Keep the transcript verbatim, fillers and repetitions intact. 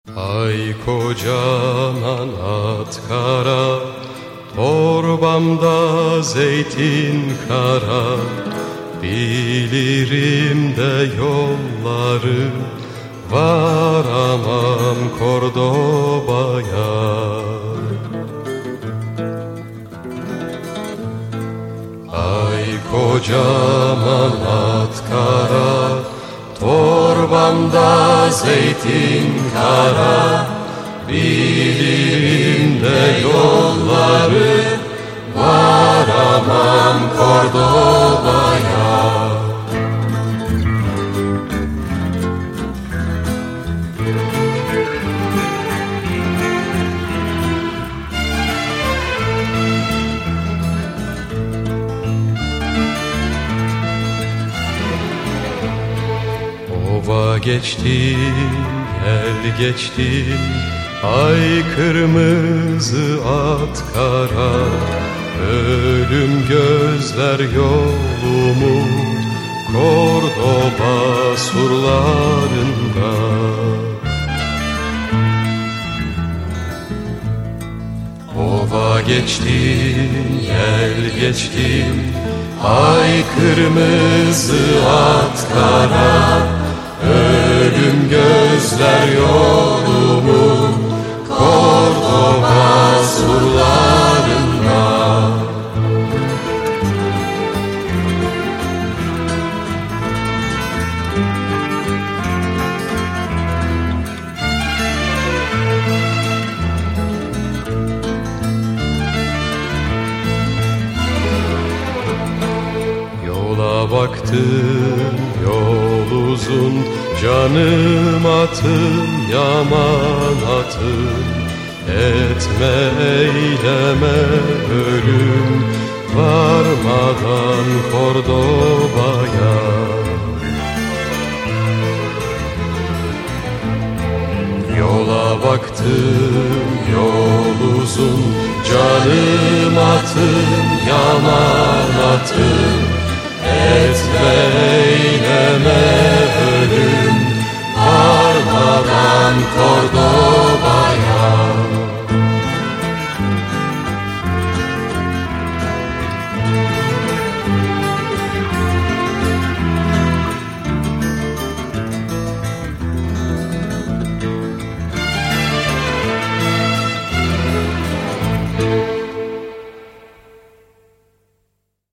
Ay kocaman at kara, torbamda zeytin kara. Bilirim de yolları, varamam Kordoba'ya. Ay kocaman at kara, torbamda zeytin kara. Bilirim de yolları, varamam Kordoba'ya. Ova geçti, el geçti, ay kırmızı at kara. Ölüm gözler yolumu Kordoba surlarında. Ova geçtim, yel geçtim, ay kırmızı at kara. Ölüm gözler yolumu Kordoba surlarında. Yola baktım, yol uzun, canım atım, yaman atım. Etme eyleme ölüm, varmadan Kordoba'ya. Yola baktım, yol uzun, canım atım, yaman atım. Etme eyleme